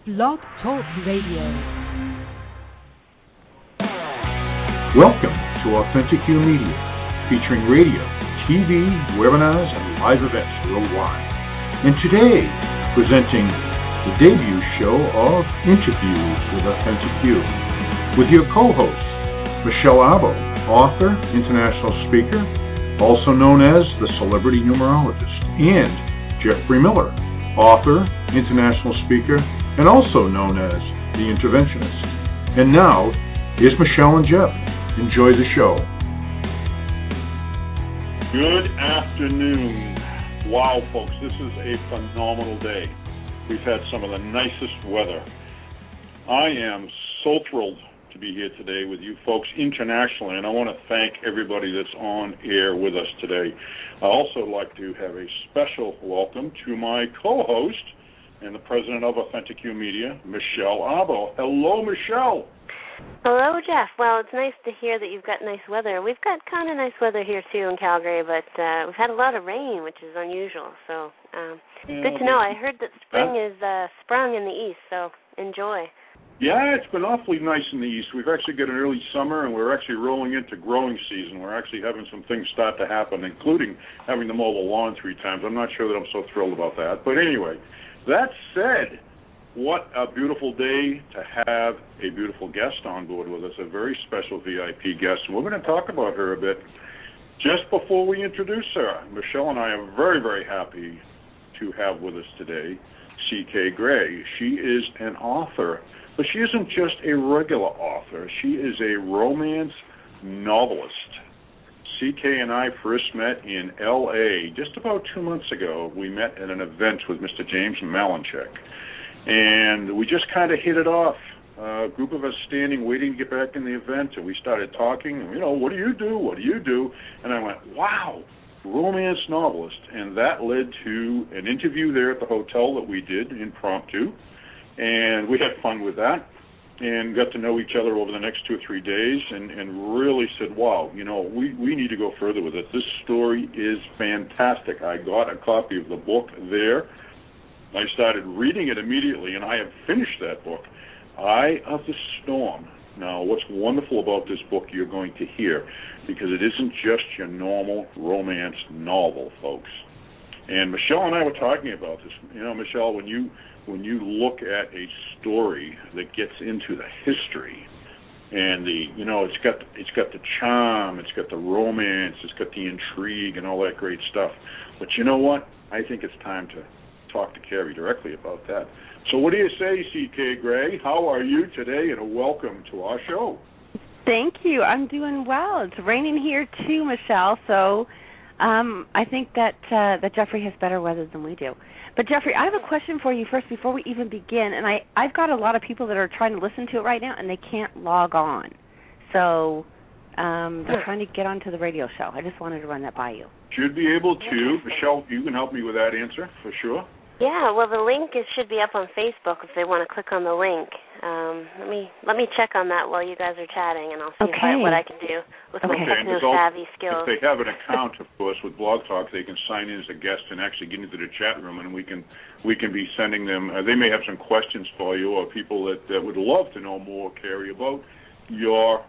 Blog Talk Radio. Welcome to Authentic You Media, featuring radio, TV, webinars, and live events worldwide. And today, presenting the debut show of Interviews with Authentic You, with your co-host, Michelle Abo, author, international speaker, also known as the Celebrity Numerologist, and Jeffrey Miller, author, international speaker, and also known as the Interventionist. And now, here's Michelle and Jeff. Enjoy the show. Good afternoon. Wow, folks, this is a phenomenal day. We've had some of the nicest weather. I am so thrilled to be here today with you folks internationally, and I want to thank everybody that's on air with us today. I also like to have a special welcome to my co-host and the president of Authentic You Media, Michelle Abo. Hello, Michelle. Hello, Jeff. Well, it's nice to hear that you've got nice weather. We've got kind of nice weather here, too, in Calgary, but we've had a lot of rain, which is unusual. So good to know. I heard that spring is sprung in the east, so enjoy. Yeah, it's been awfully nice in the east. We've actually got an early summer, and we're actually rolling into growing season. We're actually having some things start to happen, including having to mow the lawn 3 times. I'm not sure that I'm so thrilled about that. But anyway, that said, what a beautiful day to have a beautiful guest on board with us, a very special VIP guest. And we're going to talk about her a bit. Just before we introduce her, Michelle and I are very, very happy to have with us today C.K. Gray. She is an author, but she isn't just a regular author. She is a romance novelist. C.K. and I first met in L.A. just about 2 months ago. We met at an event with Mr. James Malinchek, and we just kind of hit it off. A group of us standing, waiting to get back in the event, and we started talking, what do you do? What do you do? And I went, wow, romance novelist. And that led to an interview there at the hotel that we did impromptu, and we had fun with that and got to know each other over the next 2 or 3 days and really said, wow, we need to go further with it. This story is fantastic. I got a copy of the book there. I started reading it immediately, and I have finished that book, Eye of the Storm. Now, what's wonderful about this book you're going to hear, because it isn't just your normal romance novel, folks. And Michelle and I were talking about this. Michelle, when you look at a story that gets into the history and it's got the charm, it's got the romance, it's got the intrigue and all that great stuff. But you know what? I think it's time to talk to Carrie directly about that. So what do you say, C.K. Gray? How are you today? And welcome to our show. Thank you. I'm doing well. It's raining here too, Michelle, so I think that Jeffrey has better weather than we do. But, Jeffrey, I have a question for you first before we even begin. And I've got a lot of people that are trying to listen to it right now, and they can't log on. So they're trying to get onto the radio show. I just wanted to run that by you. Should be able to. Michelle, you can help me with that answer for sure. Yeah, well, the link should be up on Facebook if they want to click on the link. Let me check on that while you guys are chatting, and I'll see what I can do with my techno-savvy skills. If they have an account, of course, with Blog Talk, they can sign in as a guest and actually get into the chat room, and we can be sending them. They may have some questions for you, or people that would love to know more, Carrie, about your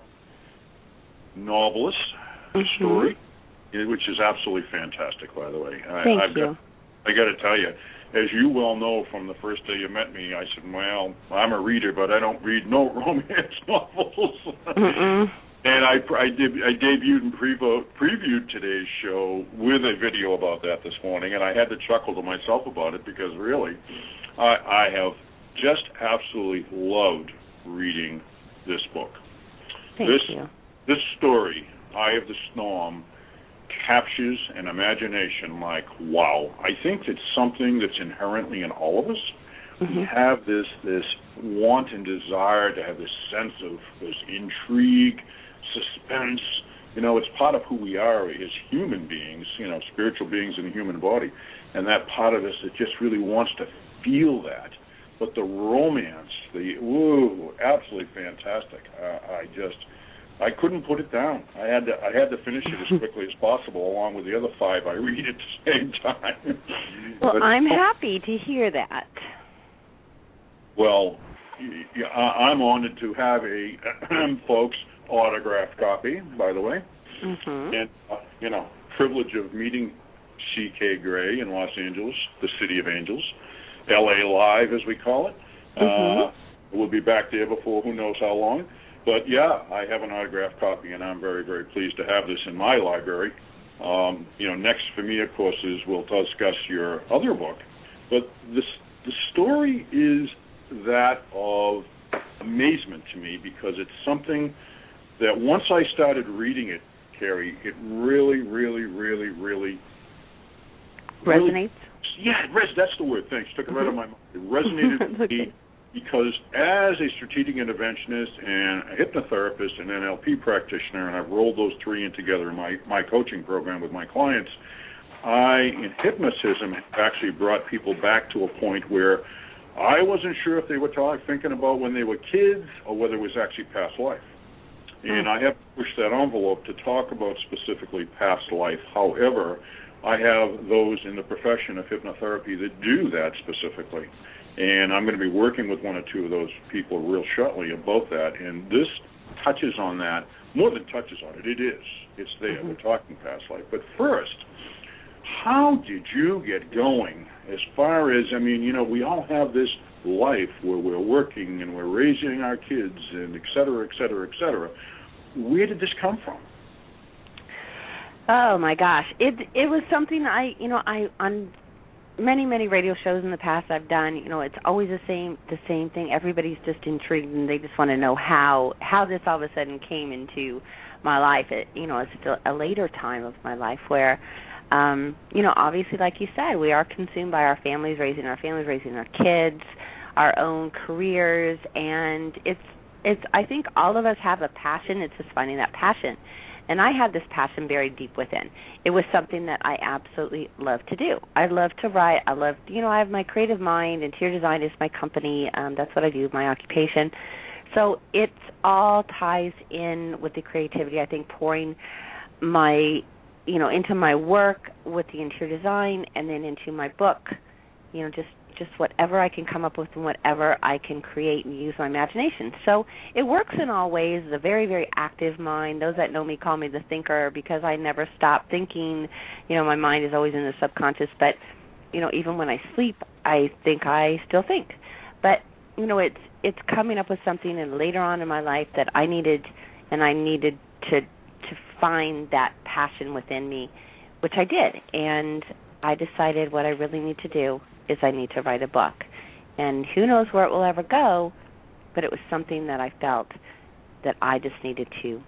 novelist story, which is absolutely fantastic, by the way. Thank you. I got to tell you, as you well know from the first day you met me, I said, well, I'm a reader, but I don't read no romance novels. And I debuted and previewed today's show with a video about that this morning, and I had to chuckle to myself about it because really I have just absolutely loved reading this book. Thank you. This story, Eye of the Storm, captures an imagination like, wow. I think it's something that's inherently in all of us. We have this want and desire to have this sense of this intrigue, suspense. It's part of who we are as human beings, spiritual beings in the human body. And that part of us that just really wants to feel that. But the romance, absolutely fantastic. I couldn't put it down. I had to finish it as quickly as possible, along with the other 5 I read at the same time. Well, I'm happy to hear that. Well, I'm honored to have a folks autographed copy, by the way, and privilege of meeting C.K. Gray in Los Angeles, the City of Angels, L.A. Live as we call it. We'll be back there before who knows how long. But yeah, I have an autographed copy, and I'm very, very pleased to have this in my library. Next for me, of course, is we'll discuss your other book. But the story is that of amazement to me, because it's something that once I started reading it, Carrie, it really, really, really, really resonates. That's the word. Thanks. Took it right out of my mouth. It resonated with me because as a strategic interventionist and a hypnotherapist and NLP practitioner, and I've rolled those three in together in my coaching program with my clients, in hypnotism, actually brought people back to a point where I wasn't sure if they were thinking about when they were kids or whether it was actually past life. And I have pushed that envelope to talk about specifically past life. However, I have those in the profession of hypnotherapy that do that specifically. And I'm going to be working with one or two of those people real shortly about that. And this touches on that, more than touches on it. It is. It's there. We're talking past life. But first, how did you get going as far as, we all have this life where we're working and we're raising our kids and et cetera, et cetera, et cetera. Where did this come from? Oh my gosh, it was something I on many radio shows in the past I've done. It's always the same thing. Everybody's just intrigued and they just want to know how this all of a sudden came into my life. It's still a later time of my life where, obviously, like you said, we are consumed by our families, raising our kids, our own careers, and it's. I think all of us have a passion. It's just finding that passion. And I had this passion buried deep within. It was something that I absolutely love to do. I love to write. I have my creative mind. Interior design is my company. That's what I do, my occupation. So it all ties in with the creativity. I think pouring into my work with the interior design and then into my book, just whatever I can come up with and whatever I can create and use my imagination. So it works in all ways. It's a very, very active mind. Those that know me call me the thinker because I never stop thinking. My mind is always in the subconscious, but, even when I sleep, I think I still think. But, it's coming up with something and later on in my life that I needed to find that passion within me, which I did. And I decided what I really need to do is I need to write a book. And who knows where it will ever go, but it was something that I felt that I just needed to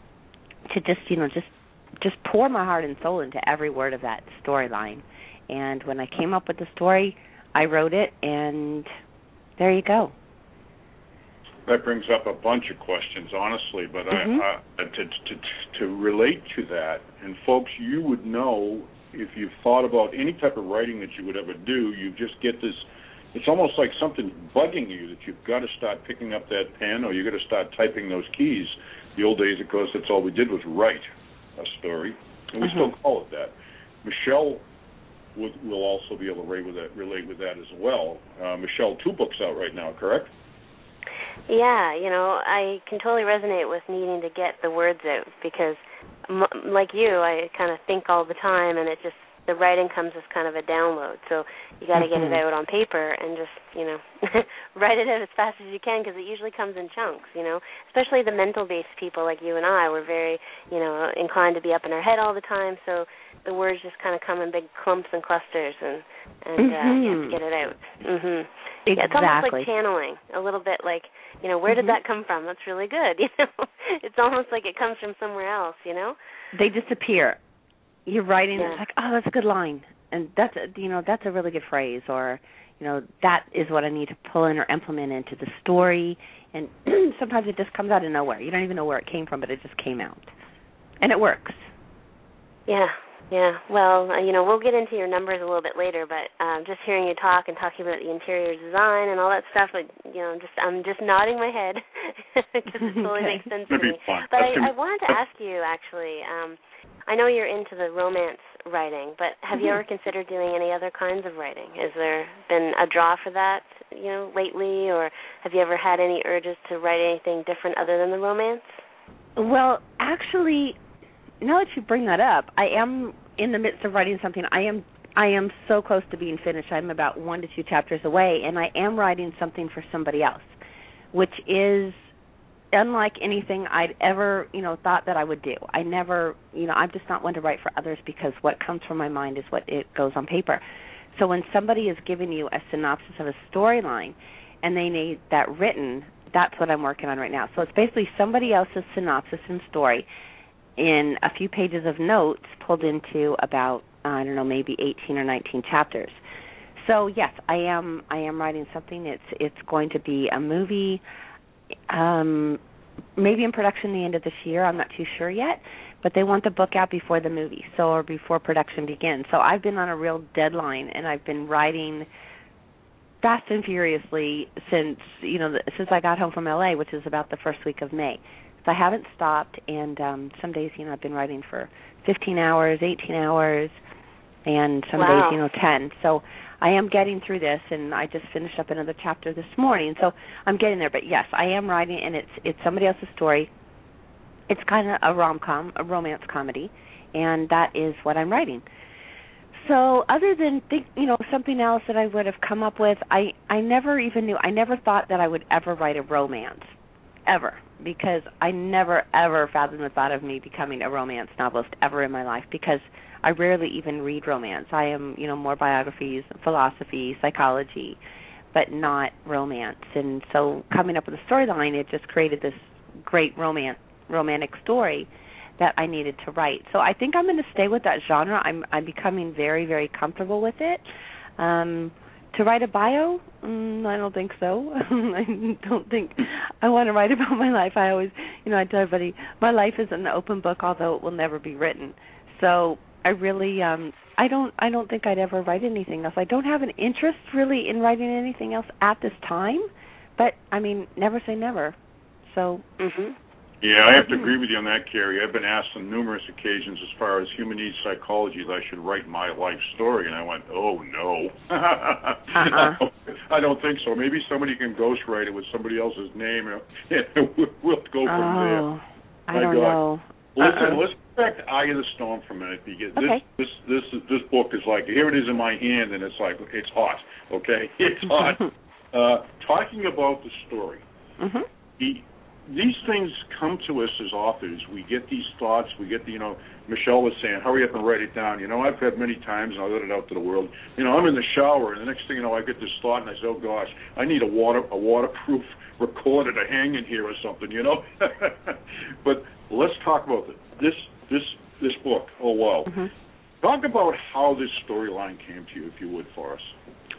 just pour my heart and soul into every word of that storyline. And when I came up with the story, I wrote it, and there you go. That brings up a bunch of questions, honestly, but to relate to that, and folks, you would know if you've thought about any type of writing that you would ever do, you just get this, it's almost like something bugging you that you've got to start picking up that pen or you've got to start typing those keys. The old days, of course, that's all we did was write a story, and we still call it that. Michelle will also be able to relate with that as well. Michelle, 2 books out right now, correct? Yeah, I can totally resonate with needing to get the words out because, like you, I kind of think all the time, and the writing comes as kind of a download. So you got to get it out on paper and just, write it out as fast as you can because it usually comes in chunks, Especially the mental-based people like you and I, we're very, inclined to be up in our head all the time. So the words just kind of come in big clumps and clusters, and you have to get it out. Exactly. Yeah, it's almost like channeling, a little bit like, where did that come from? That's really good, It's almost like it comes from somewhere else, They disappear. You're writing, it's like, oh, that's a good line. And that's a really good phrase, or, that is what I need to pull in or implement into the story. And sometimes it just comes out of nowhere. You don't even know where it came from, but it just came out. And it works. Yeah. Well, we'll get into your numbers a little bit later, but just hearing you talk and talking about the interior design and all that stuff, I'm just nodding my head because it totally makes sense to me. But I wanted to ask you, actually, I know you're into the romance writing, but have you ever considered doing any other kinds of writing? Has there been a draw for that, lately, or have you ever had any urges to write anything different other than the romance? Well, actually, now that you bring that up, I am in the midst of writing something. I am so close to being finished. I'm about 1 to 2 chapters away, and I am writing something for somebody else, which is unlike anything I'd ever, thought that I would do. I never, I'm just not one to write for others because what comes from my mind is what it goes on paper. So when somebody is giving you a synopsis of a storyline and they need that written, that's what I'm working on right now. So it's basically somebody else's synopsis and story in a few pages of notes pulled into about, maybe 18 or 19 chapters. So yes, I am writing something. It's going to be a movie, maybe in production the end of this year. I'm not too sure yet, but they want the book out before the movie, or before production begins. So I've been on a real deadline, and I've been writing fast and furiously since I got home from LA, which is about the first week of May. So I haven't stopped, and some days, I've been writing for 15 hours, 18 hours, and some days, 10. So I am getting through this, and I just finished up another chapter this morning, so I'm getting there. But yes, I am writing, and it's somebody else's story. It's kind of a rom-com, a romance comedy, and that is what I'm writing. So other than something else that I would have come up with, I never thought that I would ever write a romance, ever, because I never, ever fathomed the thought of me becoming a romance novelist ever in my life, because I rarely even read romance. I am, more biographies, philosophy, psychology, but not romance. And so coming up with a storyline, it just created this great romantic story that I needed to write. So I think I'm going to stay with that genre. I'm becoming very, very comfortable with it. To write a bio, I don't think so. I don't think I want to write about my life. I always, I tell everybody, my life is an open book, although it will never be written. So I really, I don't think I'd ever write anything else. I don't have an interest really in writing anything else at this time, but never say never. So. Yeah, I have to agree with you on that, Carrie. I've been asked on numerous occasions as far as human needs psychology that I should write my life story, and I went, oh, no. I don't think so. Maybe somebody can ghostwrite it with somebody else's name, and we'll go from there. I don't know. Let's go back to Eye of the Storm for a minute, because this book is like, here it is in my hand, and it's like, it's hot, okay? It's hot. Talking about the story, these things come to us as authors. We get these thoughts. We get Michelle was saying, hurry up and write it down. I've had many times, and I let it out to the world. I'm in the shower, and the next thing you know, I get this thought, and I say, oh, gosh, I need a waterproof recorder to hang in here or something, But let's talk about this book. Oh, wow. Talk about how this storyline came to you, if you would, for us.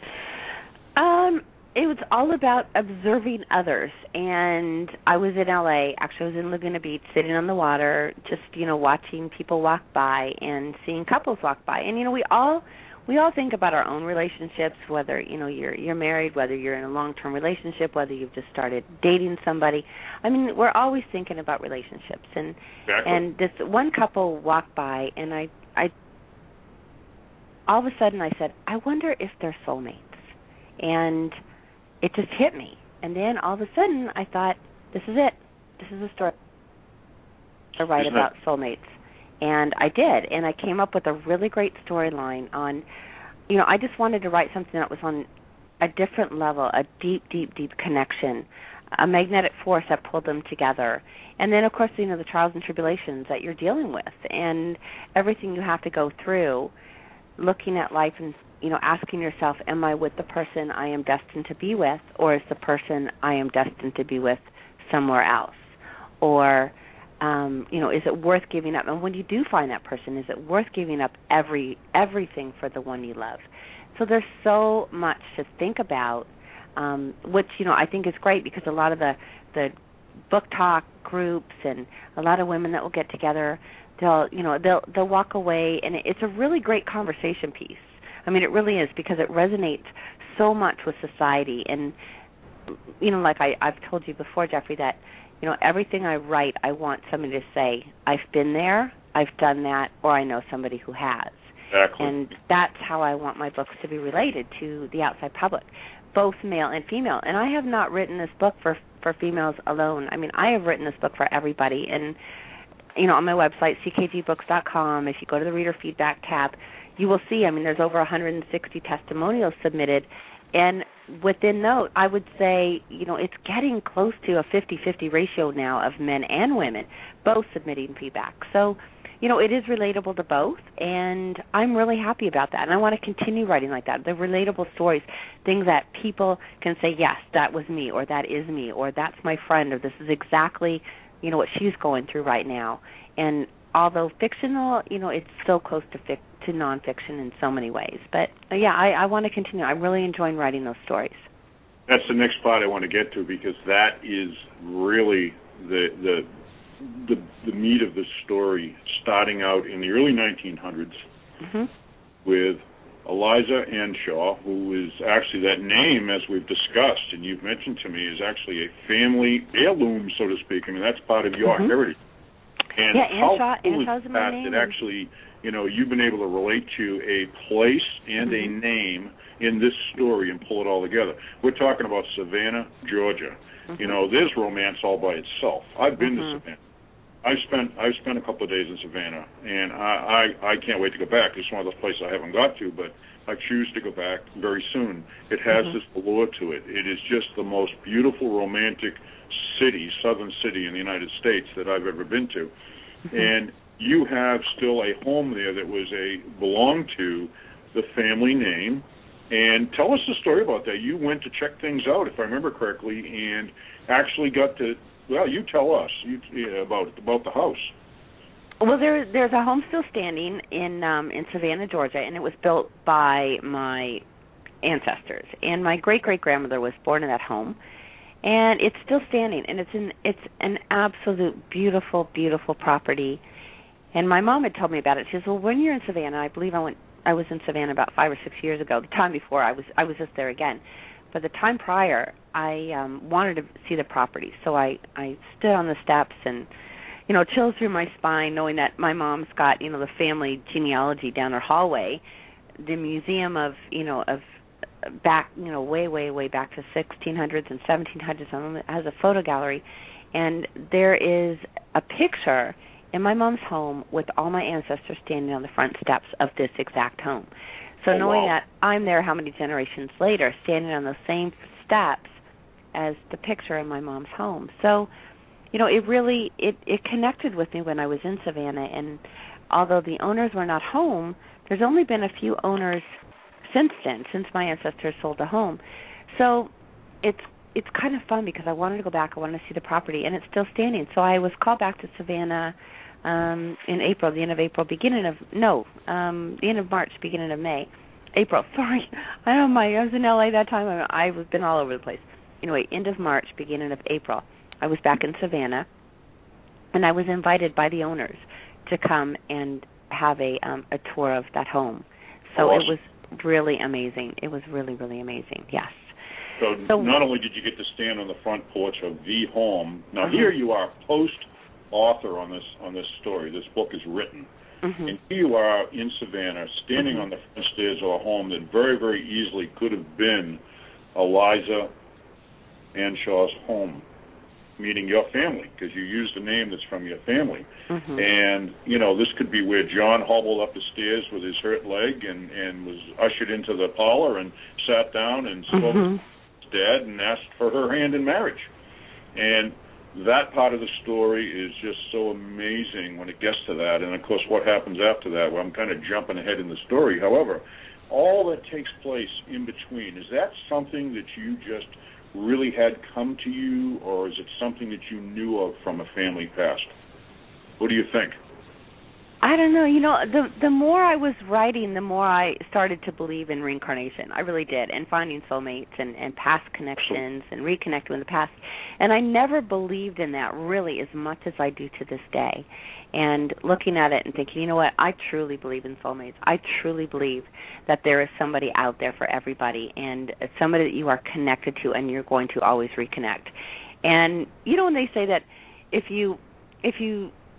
It was all about observing others, and I was in L.A. Actually, I was in Laguna Beach, sitting on the water, just, watching people walk by and seeing couples walk by. And, we all think about our own relationships, whether, you're married, whether you're in a long-term relationship, whether you've just started dating somebody. We're always thinking about relationships. And and this one couple walked by, and I all of a sudden I said, I wonder if they're soulmates. And it just hit me. And then all of a sudden I thought, this is it. This is a story to write about soulmates. And I did. And I came up with a really great storyline on, I just wanted to write something that was on a different level, a deep, deep, deep connection, a magnetic force that pulled them together. And then, of course, the trials and tribulations that you're dealing with and everything you have to go through, looking at life and asking yourself, am I with the person I am destined to be with, or is the person I am destined to be with somewhere else? Or, is it worth giving up? And when you do find that person, is it worth giving up everything for the one you love? So there's so much to think about, which, I think is great, because a lot of the book talk groups and a lot of women that will get together, they'll walk away, and it's a really great conversation piece. It really is, because it resonates so much with society. And, like I've told you before, Jeffrey, that, everything I write, I want somebody to say, I've been there, I've done that or I know somebody who has. Exactly. And that's how I want my books to be related to the outside public, both male and female. And I have not written this book for females alone. I mean, I have written this book for everybody. And, you know, on my website, ckgbooks.com, if you go to the reader feedback tab, you will see, I mean, there's over 160 testimonials submitted. And within those, I would say, you know, it's getting close to a 50-50 ratio now of men and women both submitting feedback. So, you know, it is relatable to both, and I'm really happy about that. And I want to continue writing like that, the relatable stories, things that people can say, yes, that was me, or that is me, or that's my friend, or this is exactly, you know, what she's going through right now. And although fictional, you know, it's so close to nonfiction in so many ways. But, yeah, I want to continue. I'm really enjoying writing those stories. That's the next part I want to get to, because that is really the meat of the story, starting out in the early 1900s with Eliza Anshaw, who is actually, that name, as we've discussed and you've mentioned to me, is actually a family heirloom, so to speak. I mean, that's part of your heritage. And yeah, Anshaw's my name. That actually, you know, you've been able to relate to a place and a name in this story and pull it all together. We're talking about Savannah, Georgia. You know, there's romance all by itself. I've been to Savannah. I've spent a couple of days in Savannah, and I can't wait to go back. It's one of those places I haven't got to, but I choose to go back very soon. It has this allure to it. It is just the most beautiful, romantic city, southern city in the United States that I've ever been to. And you have still a home there that belonged to the family name. And tell us the story about that. You went to check things out, if I remember correctly, and actually got to. Well, you tell us about the house. Well, there's a home still standing in Savannah, Georgia, and it was built by my ancestors. And my great-great-grandmother was born in that home, and it's still standing. And it's an absolute beautiful, beautiful property. And my mom had told me about it. She says, "Well, when you're in Savannah, I believe I was in Savannah about 5 or 6 years ago. The time before, I was just there again. But the time prior, I wanted to see the property, so I stood on the steps and, you know, chills through my spine, knowing that my mom's got, you know, the family genealogy down her hallway, the museum of back, you know, way back to 1600s and 1700s. It has a photo gallery, and there is a picture in my mom's home with all my ancestors standing on the front steps of this exact home. So knowing that I'm there how many generations later, standing on the same steps as the picture in my mom's home. So, you know, it really, it connected with me when I was in Savannah. And although the owners were not home, there's only been a few owners since then, since my ancestors sold the home. So it's kind of fun because I wanted to go back. I wanted to see the property, and it's still standing. So I was called back to Savannah in April, the end of April, the end of March, beginning of May. April, sorry. I was in LA that time. I've been all over the place. Anyway, end of March, beginning of April, I was back in Savannah, and I was invited by the owners to come and have a tour of that home. So It was really amazing. It was really, really amazing, yes. So not only did you get to stand on the front porch of the home, now here you are post-author on this story. This book is written. And here you are in Savannah, standing on the front stairs of a home that very, very easily could have been Eliza Anshaw's home, meaning your family, because you used a name that's from your family. And, you know, this could be where John hobbled up the stairs with his hurt leg and was ushered into the parlor and sat down and spoke to his dad and asked for her hand in marriage. And that part of the story is just so amazing when it gets to that. And, of course, what happens after that, well, I'm kind of jumping ahead in the story. However, all that takes place in between, is that something that you just really had come to you, or is it something that you knew of from a family past? What do you think? I don't know. You know, the more I was writing, the more I started to believe in reincarnation. I really did, and finding soulmates and past connections and reconnecting with the past. And I never believed in that really as much as I do to this day. And looking at it and thinking, you know what, I truly believe in soulmates. I truly believe that there is somebody out there for everybody, and somebody that you are connected to and you're going to always reconnect. And, you know, when they say that if you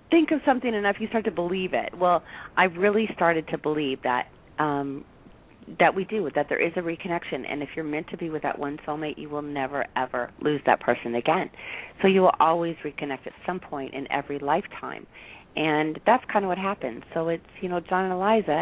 think of something enough, you start to believe it. Well, I really started to believe that that we do, that there is a reconnection, and if you're meant to be with that one soulmate, you will never, ever lose that person again. So you will always reconnect at some point in every lifetime, and that's kind of what happens. So it's, John and Eliza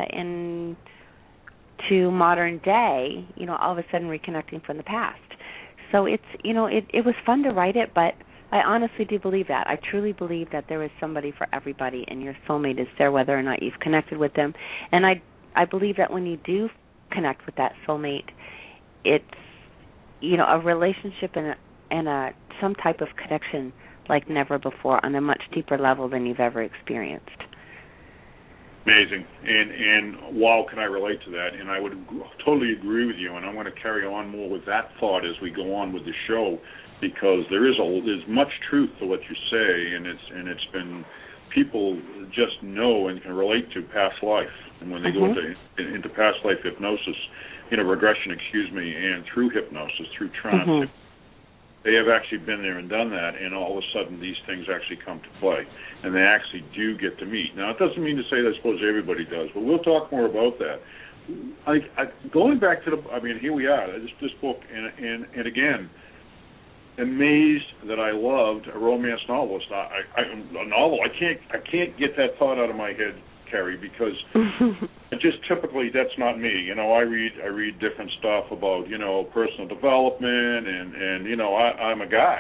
to modern day, all of a sudden reconnecting from the past. So it's, it was fun to write it, but I honestly do believe that. I truly believe that there is somebody for everybody, and your soulmate is there whether or not you've connected with them. And I believe that when you do connect with that soulmate, it's, a relationship and a some type of connection like never before on a much deeper level than you've ever experienced. Amazing. And wow, can I relate to that? And I would totally agree with you, and I'm going to carry on more with that thought as we go on with the show, because there's much truth to what you say, and it's been, people just know and can relate to past life. And when they go into past life hypnosis, regression, and through hypnosis, through trance, they have actually been there and done that, and all of a sudden these things actually come to play, and they actually do get to meet. Now, it doesn't mean to say that I suppose everybody does, but we'll talk more about that. Going back to here we are, this book, and again, amazed that I loved a romance novelist. A novel. I can't get that thought out of my head, Carrie, because just typically that's not me. I read different stuff about personal development, and I'm a guy.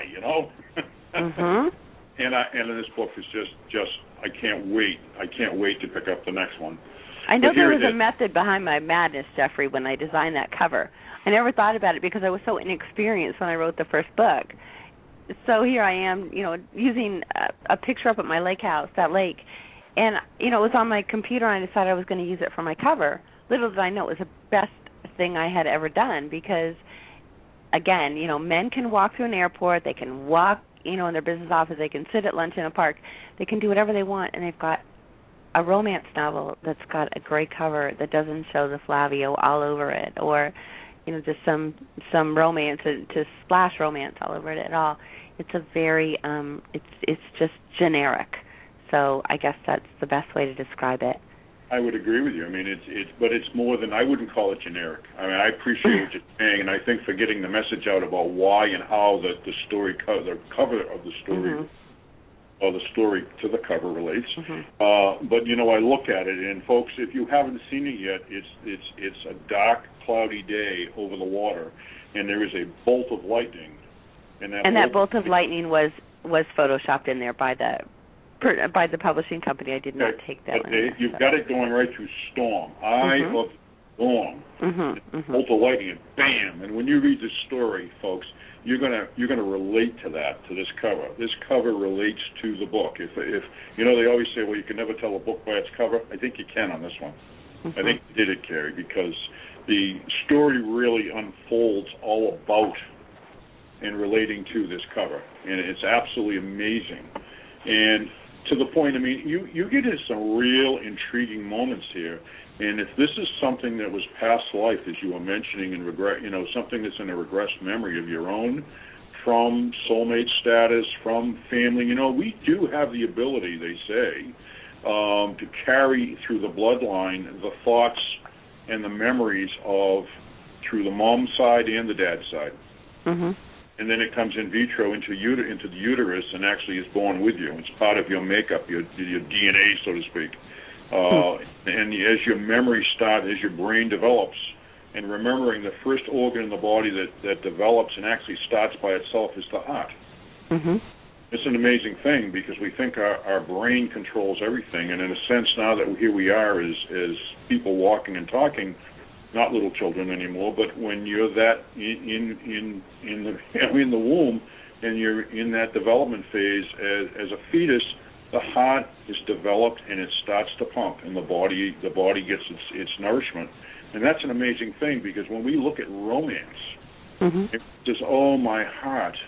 And this book is just I can't wait to pick up the next one. I know there was a method behind my madness, Jeffrey, when I designed that cover. I never thought about it because I was so inexperienced when I wrote the first book. So here I am, using a picture up at my lake house, that lake, and, it was on my computer, and I decided I was going to use it for my cover. Little did I know it was the best thing I had ever done because, again, men can walk through an airport, they can walk, in their business office, they can sit at lunch in a park, they can do whatever they want, and they've got a romance novel that's got a gray cover that doesn't show the Flavio all over it, or just some romance, to splash romance all over it at all. It's a very, it's just generic. So I guess that's the best way to describe it. I would agree with you. But it's more than, I wouldn't call it generic. I appreciate what you're saying, and I think for getting the message out about why and how the cover of the story, or the story to the cover relates. But I look at it, and folks, if you haven't seen it yet, it's a dark, cloudy day over the water, and there is a bolt of lightning, and that bolt of lightning was photoshopped in there by the publishing company. I did not take that one. You've got it going right through storm. Eye of storm. Bolt of lightning, and bam! And when you read this story, folks, you're gonna relate to that, to this cover. This cover relates to the book. If they always say, well, you can never tell a book by its cover. I think you can on this one. I think you did it, Carrie, because the story really unfolds all about and relating to this cover, and it's absolutely amazing. And to the point, you get into some real intriguing moments here. And if this is something that was past life, as you were mentioning, and regret, something that's in a regressed memory of your own, from soulmate status, from family, we do have the ability, they say, to carry through the bloodline the thoughts and the memories of, through the mom side and the dad side. And then it comes in vitro into the uterus and actually is born with you. It's part of your makeup, your DNA, so to speak. And as your memory starts, as your brain develops, and remembering the first organ in the body that develops and actually starts by itself is the heart. It's an amazing thing because we think our brain controls everything, and in a sense now that here we are as people walking and talking, not little children anymore, but when you're that in the womb and you're in that development phase as a fetus, the heart is developed and it starts to pump, and the body gets its nourishment, and that's an amazing thing because when we look at romance, it's just my heart,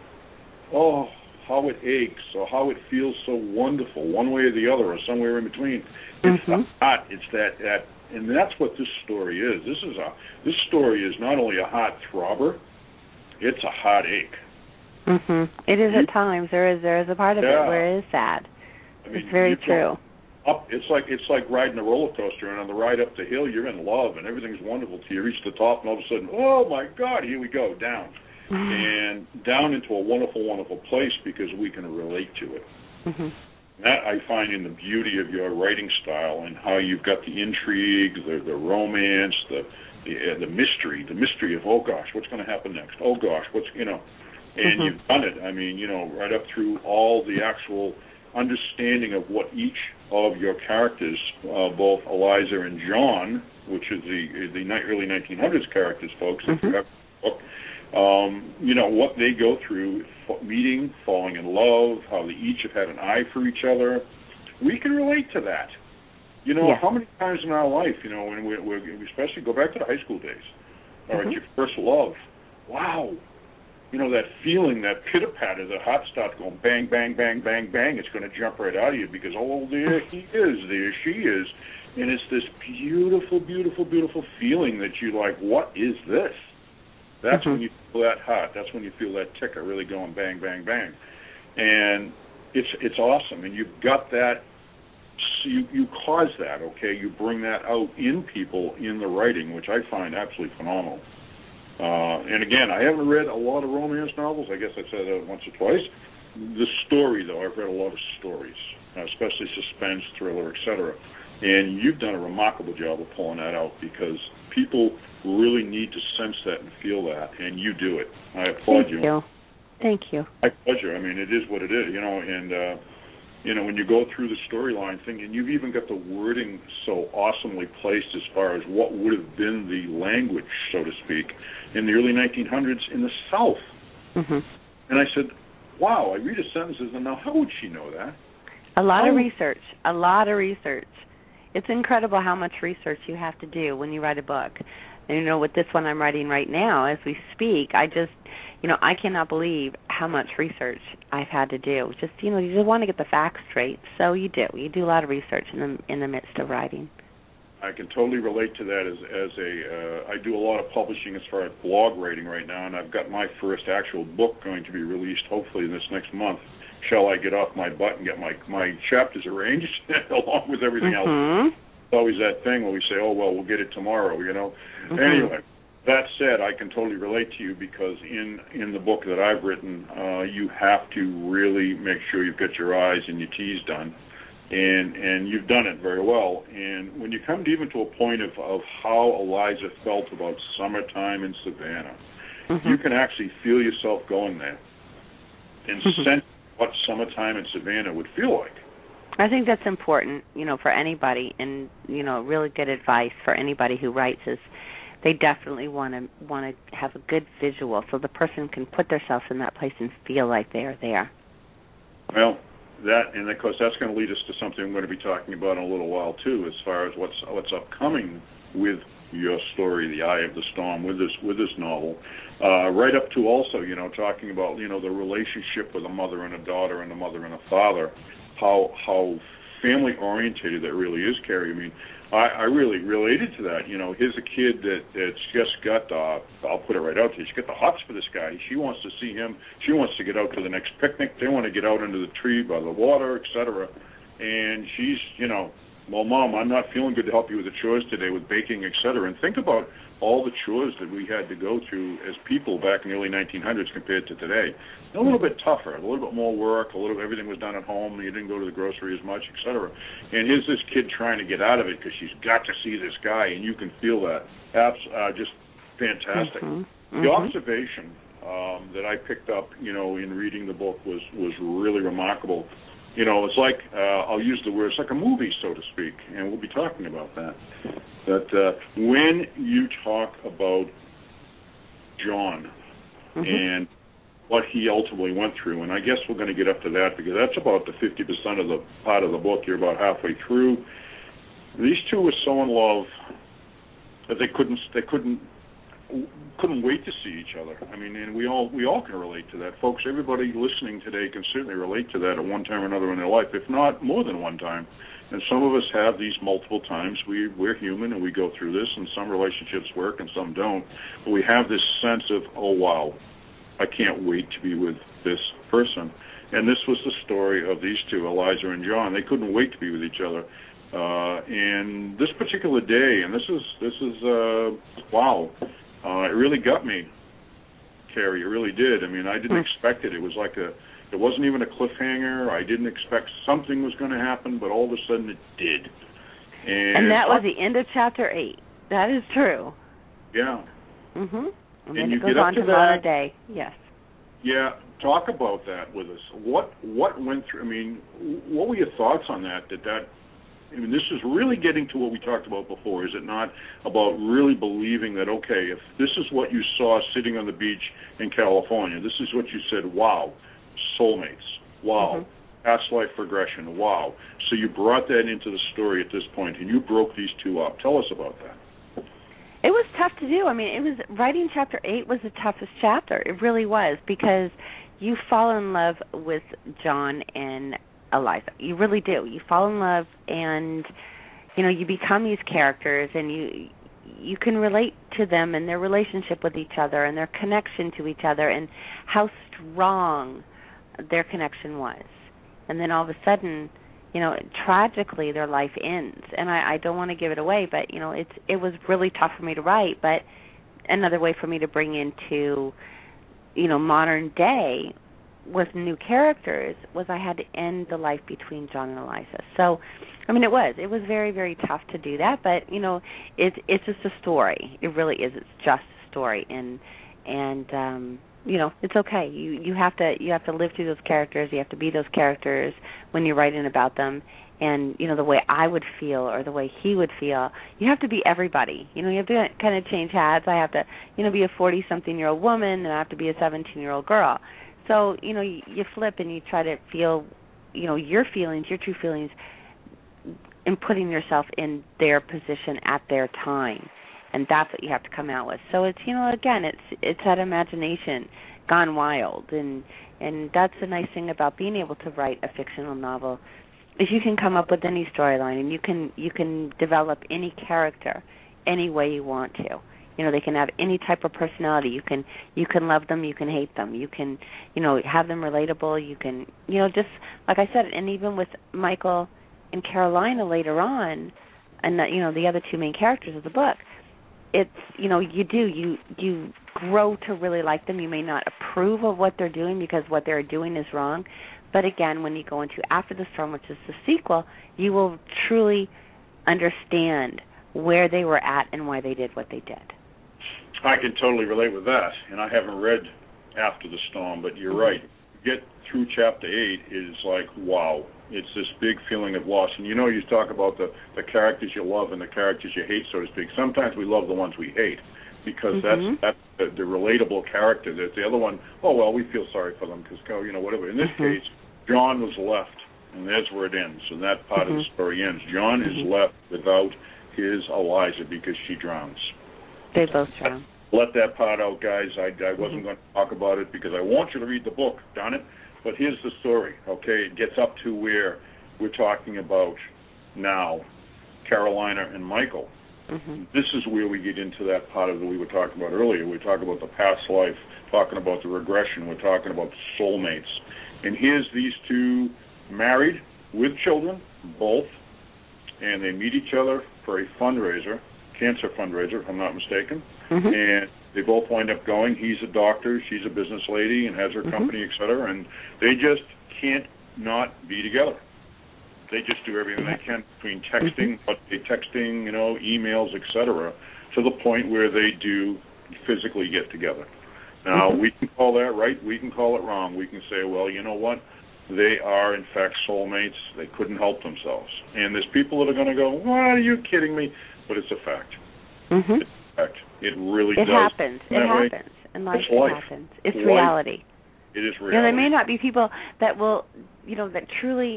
how it aches or how it feels so wonderful, one way or the other or somewhere in between. It's the heart. It's that. And that's what this story is. This story is not only a heart throbber, it's a heartache. It is at times. There is a part of it where it is sad. I mean, it's very true. It's like riding a roller coaster, and on the ride up the hill, you're in love, and everything's wonderful till you reach the top, and all of a sudden, oh my God, here we go, down. And down into a wonderful, wonderful place because we can relate to it. Mm-hmm. That I find in the beauty of your writing style and how you've got the intrigue, the romance, the mystery of, oh gosh, what's going to happen next? Oh gosh, and you've done it. I mean, right up through all the actual understanding of what each of your characters, both Eliza and John, which is the early 1900s characters, folks, if you have a book, what they go through, meeting, falling in love, how they each have had an eye for each other. We can relate to that. How many times in our life, when we especially go back to the high school days, or at your first love, wow, that feeling, that pitter-patter, the heart starts going bang, bang, bang, bang, bang, it's going to jump right out of you because, oh, there he is, there she is. And it's this beautiful, beautiful, beautiful feeling that you like, what is this? That's when you feel that heart. That's when you feel that ticker really going bang, bang, bang. And it's awesome. And you've got that, you cause that, okay? You bring that out in people in the writing, which I find absolutely phenomenal. And again, I haven't read a lot of romance novels. I guess I said that once or twice. The story, though, I've read a lot of stories, especially suspense, thriller, etc. And you've done a remarkable job of pulling that out because people really need to sense that and feel that, and you do it. I applaud you. Thank you. My pleasure. I mean, it is what it is, and when you go through the storyline thing, and you've even got the wording so awesomely placed as far as what would have been the language, so to speak, in the early 1900s in the South. Mm-hmm. And I said, wow, I read a sentence and now how would she know that? A lot of research. It's incredible how much research you have to do when you write a book. And, with this one I'm writing right now, as we speak, I cannot believe how much research I've had to do. Just, you just want to get the facts straight, so you do. You do a lot of research in the midst of writing. I can totally relate to that I do a lot of publishing as far as blog writing right now, and I've got my first actual book going to be released hopefully this next month. Shall I get off my butt and get my chapters arranged along with everything else? It's always that thing where we say, oh, well, we'll get it tomorrow, Anyway, that said, I can totally relate to you because in the book that I've written, you have to really make sure you've got your I's and your T's done, and you've done it very well. And when you come even to a point of how Eliza felt about summertime in Savannah, you can actually feel yourself going there and sense what summertime in Savannah would feel like. I think that's important, for anybody, and really good advice for anybody who writes is they definitely want to have a good visual so the person can put themselves in that place and feel like they are there. Well, and of course that's going to lead us to something I'm going to be talking about in a little while too, as far as what's upcoming with your story, The Eye of the Storm, with this novel, right up to also talking about the relationship with a mother and a daughter and a mother and a father. How family orientated that really is, Carrie. I mean, I really related to that. Here's a kid that's just got I'll put it right out there. She's got the hots for this guy. She wants to see him. She wants to get out to the next picnic. They want to get out under the tree by the water, etc. And she's, well, Mom, I'm not feeling good to help you with the chores today, with baking, etc. And think about all the chores that we had to go through as people back in the early 1900s compared to today. A little bit tougher, a little bit more work, everything was done at home, you didn't go to the grocery as much, etc. And here's this kid trying to get out of it because she's got to see this guy, and you can feel that. Just fantastic. The observation that I picked up, in reading the book was really remarkable. It's like, I'll use the word, it's like a movie, so to speak, and we'll be talking about that. That when you talk about John and what he ultimately went through, and I guess we're going to get up to that because that's about the 50% of the part of the book. You're about halfway through. These two were so in love that they couldn't wait to see each other. I mean, and we all can relate to that, folks. Everybody listening today can certainly relate to that at one time or another in their life, if not more than one time. And some of us have these multiple times. We're human and we go through this, and some relationships work and some don't. But we have this sense of, oh wow, I can't wait to be with this person. And this was the story of these two, Eliza and John. They couldn't wait to be with each other. And this particular day, and this is wow, it really got me, Carrie. It really did. I mean, I didn't expect it. It was like it wasn't even a cliffhanger. I didn't expect something was going to happen, but all of a sudden it did. And that was the end of chapter 8. That is true. Yeah. Mhm. And then you it goes get up on to to that. modern day. Yes. Yeah, talk about that with us. What went through? I mean, what were your thoughts on that? I mean, this is really getting to what we talked about before, is it not? About really believing that, okay, if this is what you saw sitting on the beach in California, this is what you said, wow, soulmates, wow, past life regression, wow. So you brought that into the story at this point, and you broke these two up. Tell us about that. It was tough to do. I mean, writing chapter 8 was the toughest chapter. It really was, because you fall in love with John and Eliza. You really do. You fall in love, and you become these characters, and you can relate to them and their relationship with each other and their connection to each other and how strong their connection was. And then all of a sudden, tragically their life ends. And I don't want to give it away, but it was really tough for me to write. But another way for me to bring into modern day with new characters was I had to end the life between John and Eliza. So, I mean, it was very, very tough to do that, but it's just a story. It really is. It's just a story, and it's okay. You have to live through those characters. You have to be those characters when you're writing about them. And the way I would feel or the way he would feel, you have to be everybody. You have to kind of change hats. I have to be a 40-something-year-old woman, and I have to be a 17-year-old girl. So, you flip and you try to feel, your feelings, your true feelings, and putting yourself in their position at their time. And that's what you have to come out with. So it's, again, it's that imagination gone wild. And that's the nice thing about being able to write a fictional novel, is you can come up with any storyline, and you can develop any character any way you want to. They can have any type of personality. You can love them, you can hate them. You can, have them relatable. You can, just like I said, and even with Michael and Carolina later on, and the other two main characters of the book, it's you grow to really like them. You may not approve of what they're doing because what they're doing is wrong, but again, when you go into After the Storm, which is the sequel, you will truly understand where they were at and why they did what they did. I can totally relate with that, and I haven't read After the Storm, but you're right. Get through chapter 8 is like, wow. It's this big feeling of loss. And you talk about the characters you love and the characters you hate, so to speak. Sometimes we love the ones we hate because that's the relatable character. That the other one, oh, well, we feel sorry for them because, whatever. In this case, John was left, and that's where it ends. And that part of the story ends. John is left without his Eliza because she drowns. They both drown. Let that part out, guys. I wasn't going to talk about it because I want you to read the book, darn it. But here's the story, okay? It gets up to where we're talking about now, Carolina and Michael. This is where we get into that part of that we were talking about earlier. We talk about the past life, talking about the regression. We're talking about soulmates. And here's these two married with children, both, and they meet each other for a fundraiser, cancer fundraiser, if I'm not mistaken. And they both wind up going. He's a doctor, she's a business lady, and has her company, et cetera, and they just can't not be together. They just do everything they can between texting, emails, et cetera, to the point where they do physically get together. Now, we can call that right, we can call it wrong. We can say, well, you know what? They are, in fact, soulmates. They couldn't help themselves. And there's people that are going to go, well, are you kidding me? But it's a fact. It's a fact. It really does. It happens. In life, it happens. It's reality. It is reality. There may not be people that will, that truly,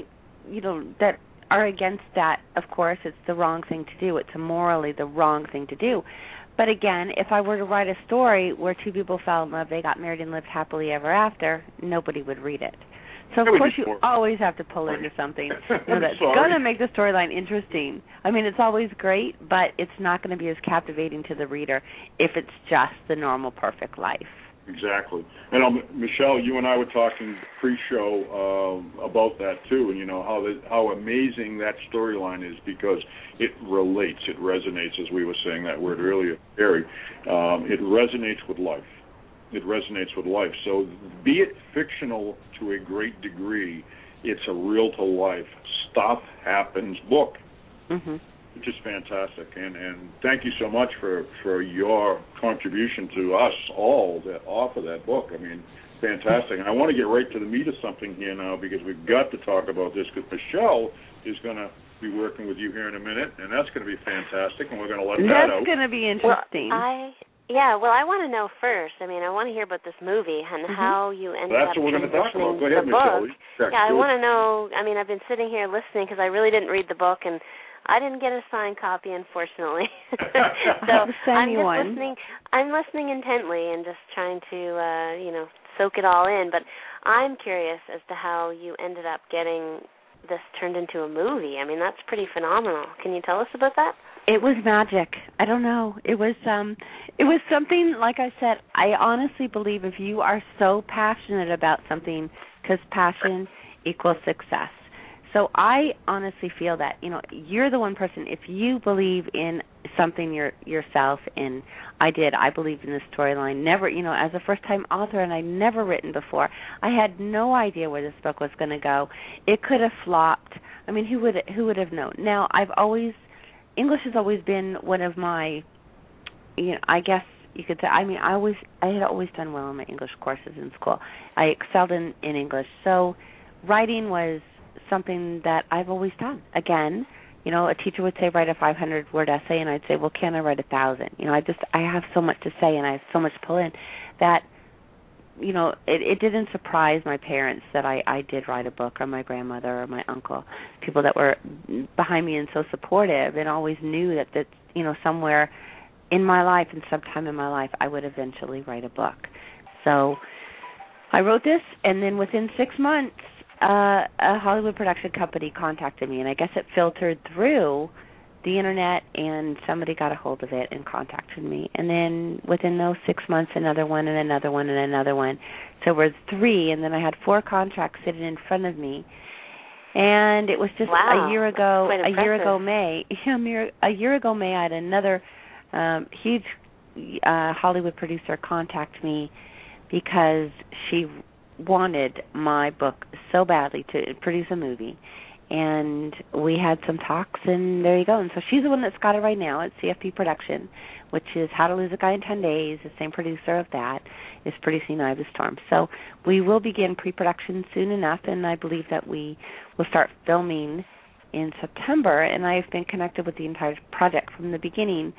that are against that. Of course, it's the wrong thing to do. It's morally the wrong thing to do. But again, if I were to write a story where two people fell in love, they got married and lived happily ever after, nobody would read it. So, of course, you always have to pull into something that's going to make the storyline interesting. I mean, it's always great, but it's not going to be as captivating to the reader if it's just the normal, perfect life. Exactly. And Michelle, you and I were talking pre-show about that too, and how amazing that storyline is because it relates, it resonates, as we were saying that word earlier, Barry. It resonates with life. It resonates with life. So be it fictional to a great degree, it's a real-to-life, stuff happens book. Mm-hmm. Which is fantastic, and thank you so much for your contribution to us all that offer that book. I mean, fantastic. And I want to get right to the meat of something here now because we've got to talk about this because Michelle is going to be working with you here in a minute, and that's going to be fantastic, and we're going to let that out. That's going to be interesting. Well, I want to know first. I mean, I want to hear about this movie and how you ended up That's what we're going to talk about. Go ahead, Michelle. Yeah, I want to know. I mean, I've been sitting here listening because I really didn't read the book, and I didn't get a signed copy, unfortunately. So I'm just listening. I'm listening intently and just trying to, soak it all in. But I'm curious as to how you ended up getting this turned into a movie. I mean, that's pretty phenomenal. Can you tell us about that? It was magic. I don't know. It was something, like I said, I honestly believe if you are so passionate about something, because passion equals success. So I honestly feel that, you're the one person, if you believe in something yourself, and I did, I believed in this storyline, never, as a first-time author, and I'd never written before, I had no idea where this book was going to go. It could have flopped. I mean, who would have known? Now, English has always been one of my, I guess you could say, I had always done well in my English courses in school. I excelled in English. So writing was something that I've always done. Again, a teacher would say write a 500-word essay, and I'd say, well, can I write 1,000? I have so much to say, and I have so much to pull in that, it didn't surprise my parents that I did write a book, or my grandmother or my uncle, people that were behind me and so supportive, and always knew that somewhere in my life and sometime in my life I would eventually write a book. So I wrote this, and then within 6 months, a Hollywood production company contacted me, and I guess it filtered through the internet, and somebody got a hold of it and contacted me. And then within those 6 months, another one and another one and another one. So it was 3, and then I had 4 contracts sitting in front of me. And it was just a year ago May, I had another huge Hollywood producer contact me because she wanted my book so badly to produce a movie, and we had some talks, and there you go. And so she's the one that's got it right now at CFP Production, which is How to Lose a Guy in 10 Days. The same producer of that is producing Eye of the Storm. So we will begin pre-production soon enough, and I believe that we will start filming in September, and I've been connected with the entire project from the beginning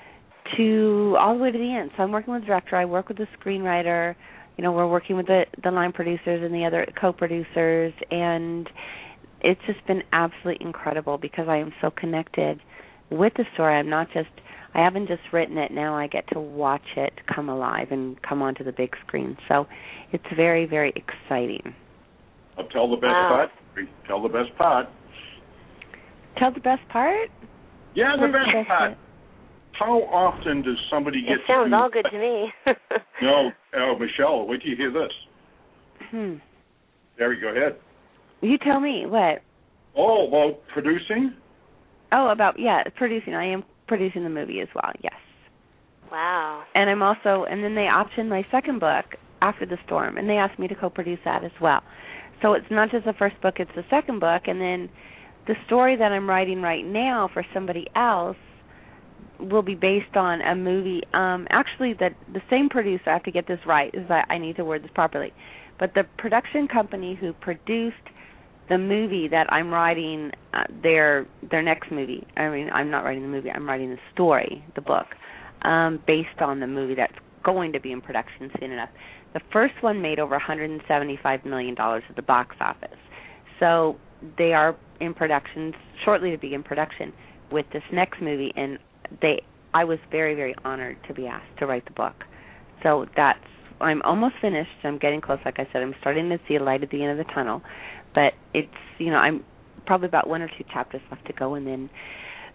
to all the way to the end. So I'm working with the director, I work with the screenwriter, we're working with the line producers and the other co-producers, and it's just been absolutely incredible because I am so connected with the story. I haven't just written it, now I get to watch it come alive and come onto the big screen. So it's very, very exciting. I'll tell the best part. Tell the best part. Tell the best part? Yeah, the best part. How often does somebody get It sounds all good to me. No, Michelle, wait till you hear this. Barry, go ahead. You tell me. What? Oh, about producing? Oh, producing. I am producing the movie as well, yes. Wow. And and then they optioned my second book, After the Storm, and they asked me to co-produce that as well. So it's not just the first book, it's the second book, and then the story that I'm writing right now for somebody else will be based on a movie. Actually, the same producer, I have to get this right, I need to word this properly, but the production company who produced the movie that I'm writing, their next movie, I'm not writing the movie, I'm writing the story, the book, based on the movie that's going to be in production soon enough. The first one made over $175 million at the box office. So they are in production, shortly to begin production with this next movie, and I was very, very honored to be asked to write the book. So I'm almost finished. I'm getting close. Like I said, I'm starting to see a light at the end of the tunnel. But it's, I'm probably about 1 or 2 chapters left to go, and then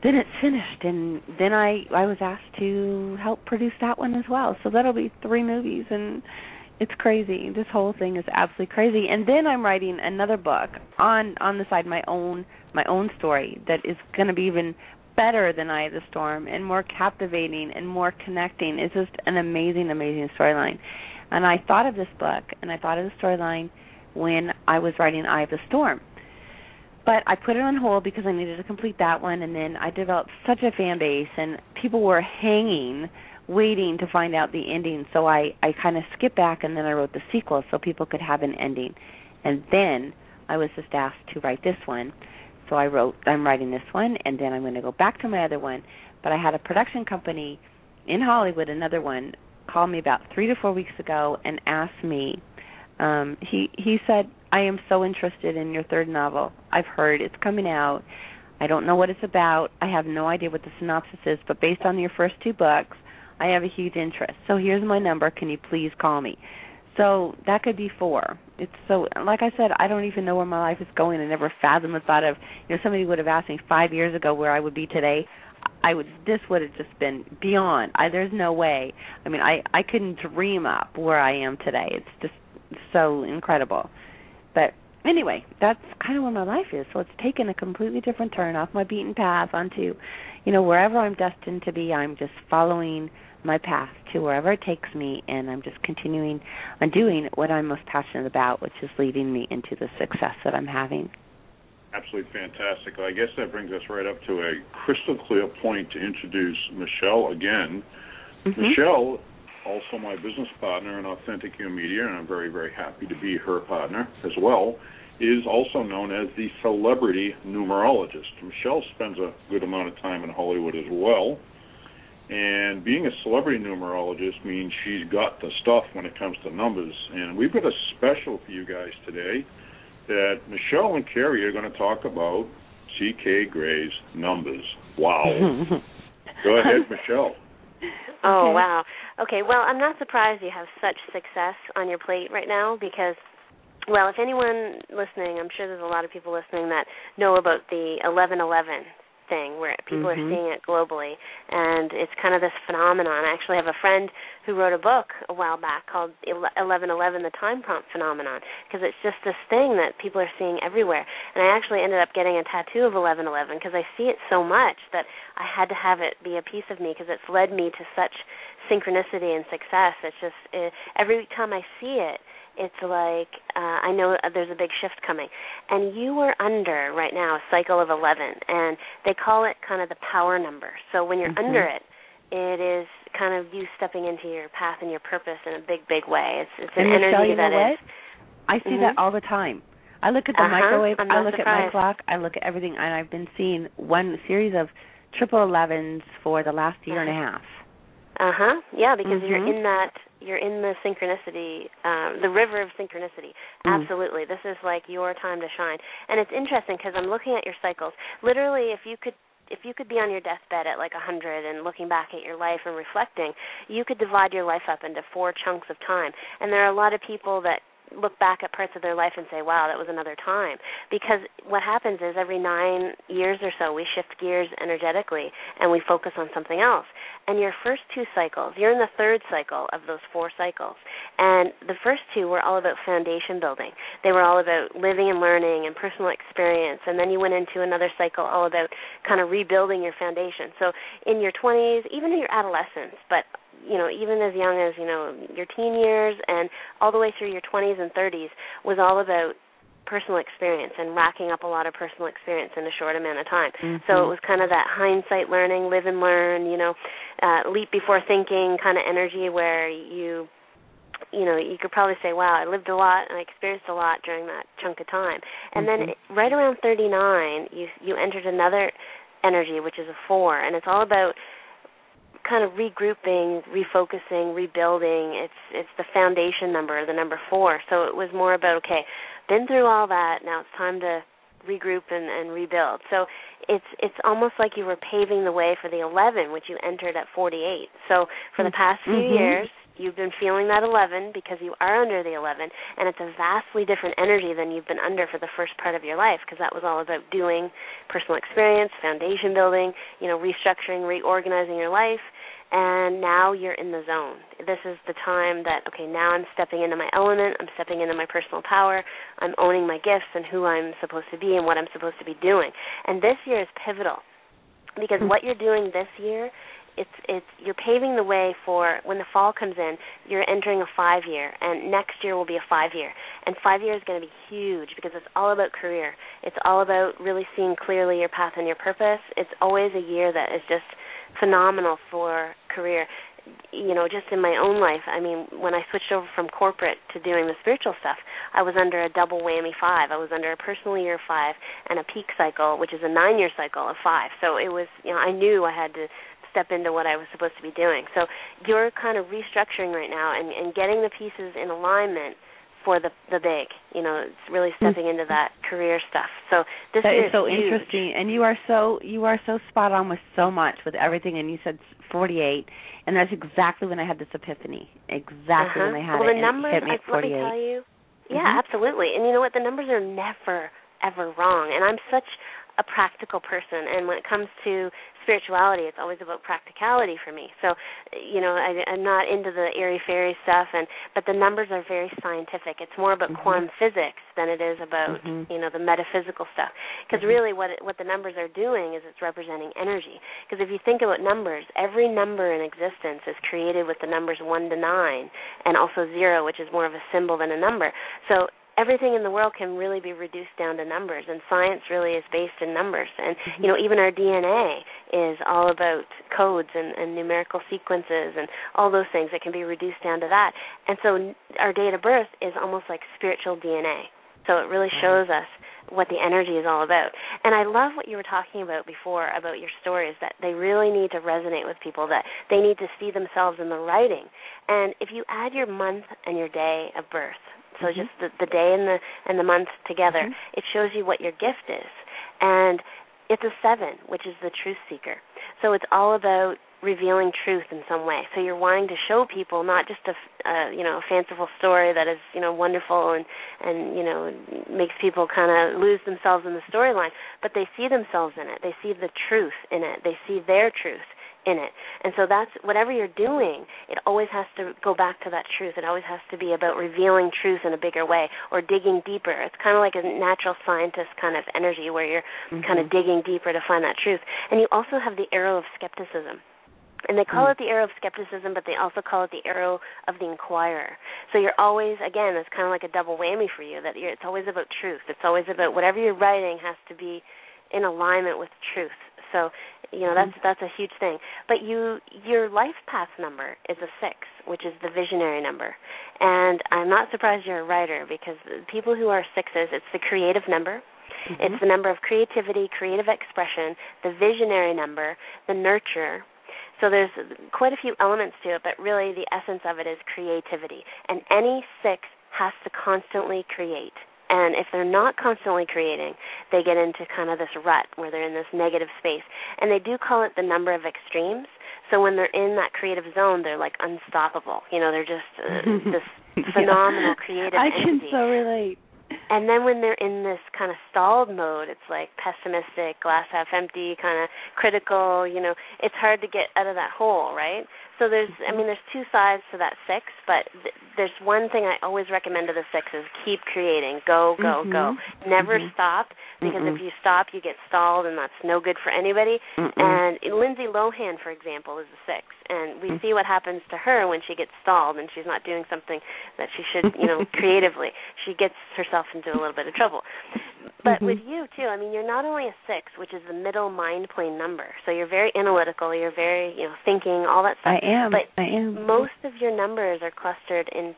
then it's finished, and then I was asked to help produce that one as well. So that'll be 3 movies, and it's crazy. This whole thing is absolutely crazy. And then I'm writing another book on the side, my own story that is going to be even better than Eye of the Storm and more captivating and more connecting. It's just an amazing, amazing storyline. And I thought of this book and I thought of the storyline when I was writing Eye of the Storm. But I put it on hold because I needed to complete that one, and then I developed such a fan base, and people were hanging, waiting to find out the ending. So I kind of skipped back, and then I wrote the sequel so people could have an ending. And then I was just asked to write this one. So I'm writing this one, and then I'm going to go back to my other one. But I had a production company in Hollywood, another one, call me about 3 to 4 weeks ago and asked me, he said, I am so interested in your third novel. I've heard it's coming out. I don't know what it's about. I have no idea what the synopsis is, but based on your first 2 books, I have a huge interest. So here's my number. Can you please call me? So that could be 4. It's so, like I said, I don't even know where my life is going. I never fathomed the thought of, somebody would have asked me 5 years ago where I would be today. This would have just been beyond. There's no way. I mean, I couldn't dream up where I am today. It's just so incredible. But anyway, that's kind of where my life is. So it's taken a completely different turn off my beaten path onto, wherever I'm destined to be. I'm just following my path to wherever it takes me, and I'm just continuing on doing what I'm most passionate about, which is leading me into the success that I'm having. Absolutely fantastic. I guess that brings us right up to a crystal clear point to introduce Michelle again. Mm-hmm. Michelle, also my business partner in Authentic Human Media, and I'm very, very happy to be her partner as well, is also known as the celebrity numerologist. Michelle spends a good amount of time in Hollywood as well, and being a celebrity numerologist means she's got the stuff when it comes to numbers. And we've got a special for you guys today that Michelle and Carrie are going to talk about C.K. Gray's numbers. Wow. Go ahead, Michelle. Oh, wow. Okay, well, I'm not surprised you have such success on your plate right now because, well, if anyone listening, I'm sure there's a lot of people listening that know about the 1111 thing where people are seeing it globally, and it's kind of this phenomenon. I actually have a friend who wrote a book a while back called 1111, the Time Prompt Phenomenon, because it's just this thing that people are seeing everywhere. And I actually ended up getting a tattoo of 1111 because I see it so much that I had to have it be a piece of me because it's led me to such synchronicity and success. It's just, every time I see it, it's like I know there's a big shift coming. And you are under, right now, a cycle of 11, and they call it kind of the power number. So when you're under it, it is kind of you stepping into your path and your purpose in a big, big way. It's an energy that is. I see that all the time. I look at the microwave, I look at my clock, I look at everything, and I've been seeing one series of triple 11s for the last year and a half. Yeah, because you're in the synchronicity, the river of synchronicity. Absolutely. This is like your time to shine. And it's interesting because I'm looking at your cycles. Literally, if you could be on your deathbed at like 100 and looking back at your life and reflecting, you could divide your life up into 4 chunks of time. And there are a lot of people that look back at parts of their life and say, wow, that was another time. Because what happens is every 9 years or so we shift gears energetically and we focus on something else. And your first 2 cycles, you're in the 3rd cycle of those 4 cycles. And the first 2 were all about foundation building. They were all about living and learning and personal experience. And then you went into another cycle all about kind of rebuilding your foundation. So in your 20s, even in your adolescence, but even as young as, your teen years and all the way through your 20s and 30s was all about personal experience and racking up a lot of personal experience in a short amount of time. So it was kind of that hindsight learning, live and learn, leap before thinking kind of energy where you could probably say, wow, I lived a lot and I experienced a lot during that chunk of time. And then right around 39, you entered another energy, which is a 4, and it's all about kind of regrouping, refocusing, rebuilding. It's the foundation number, the number 4. So it was more about, okay, been through all that, now it's time to regroup and rebuild. So it's almost like you were paving the way for the 11, which you entered at 48. So for the past few years, you've been feeling that 11 because you are under the 11, and it's a vastly different energy than you've been under for the first part of your life, because that was all about doing personal experience, foundation building, restructuring, reorganizing your life, and now you're in the zone. This is the time that, okay, now I'm stepping into my element, I'm stepping into my personal power, I'm owning my gifts and who I'm supposed to be and what I'm supposed to be doing. And this year is pivotal, because what you're doing this year, you're paving the way for when the fall comes in, you're entering a 5-year, and next year will be a 5-year. And 5 years is going to be huge because it's all about career. It's all about really seeing clearly your path and your purpose. It's always a year that is just phenomenal for career. Just in my own life, I mean, when I switched over from corporate to doing the spiritual stuff, I was under a double whammy 5. I was under a personal year 5 and a peak cycle, which is a 9-year cycle of 5. So it was, I knew I had to step into what I was supposed to be doing. So you're kind of restructuring right now and getting the pieces in alignment for the big. It's really stepping into that career stuff. So this is so huge. Interesting, and you are so spot on with so much with everything. And you said 48, and that's exactly when I had this epiphany. Exactly when I had the it. Numbers, it hit me at 48. Let me tell you. Yeah, absolutely. And you know what? The numbers are never ever wrong. And I'm such a practical person, and when it comes to spirituality, it's always about practicality for me. So, I'm not into the airy-fairy stuff, but the numbers are very scientific. It's more about quantum physics than it is about, the metaphysical stuff. Because really what the numbers are doing is it's representing energy. Because if you think about numbers, every number in existence is created with the numbers 1 to 9, and also 0, which is more of a symbol than a number. So everything in the world can really be reduced down to numbers, and science really is based in numbers. And, even our DNA is all about codes and numerical sequences and all those things that can be reduced down to that. And so our date of birth is almost like spiritual DNA. So it really shows us what the energy is all about. And I love what you were talking about before about your stories, that they really need to resonate with people, that they need to see themselves in the writing. And if you add your month and your day of birth, so just the day and the month together, it shows you what your gift is. And it's a 7, which is the truth seeker. So it's all about revealing truth in some way. So you're wanting to show people not just a fanciful story that is, wonderful and makes people kind of lose themselves in the storyline, but they see themselves in it. They see the truth in it. They see their truth in it. And so that's whatever you're doing, it always has to go back to that truth. It always has to be about revealing truth in a bigger way or digging deeper. It's kind of like a natural scientist kind of energy where you're kind of digging deeper to find that truth. And you also have the arrow of skepticism. And they call it the arrow of skepticism, but they also call it the arrow of the inquirer. So you're always, again, it's kind of like a double whammy for you, that it's always about truth. It's always about whatever you're writing has to be in alignment with truth. So, that's a huge thing. But your life path number is a 6, which is the visionary number. And I'm not surprised you're a writer, because the people who are 6s, it's the creative number. It's the number of creativity, creative expression, the visionary number, the nurture. So there's quite a few elements to it, but really the essence of it is creativity. And any 6 has to constantly create. And if they're not constantly creating, they get into kind of this rut where they're in this negative space. And they do call it the number of extremes. So when they're in that creative zone, they're like unstoppable. They're just this phenomenal creative I entity. can so relate. And then when they're in this kind of stalled mode, it's like pessimistic, glass half empty, kind of critical, it's hard to get out of that hole, right? So there's 2 sides to that 6, but there's one thing I always recommend to the 6 is keep creating, go, go. Never stop, because if you stop, you get stalled, and that's no good for anybody. And Lindsay Lohan, for example, is a 6, and we see what happens to her when she gets stalled and she's not doing something that she should, creatively. She gets herself into a little bit of trouble. But with you, too, you're not only a 6, which is the middle mind plane number, so you're very analytical, you're very, thinking, all that stuff. I am. Most of your numbers are clustered in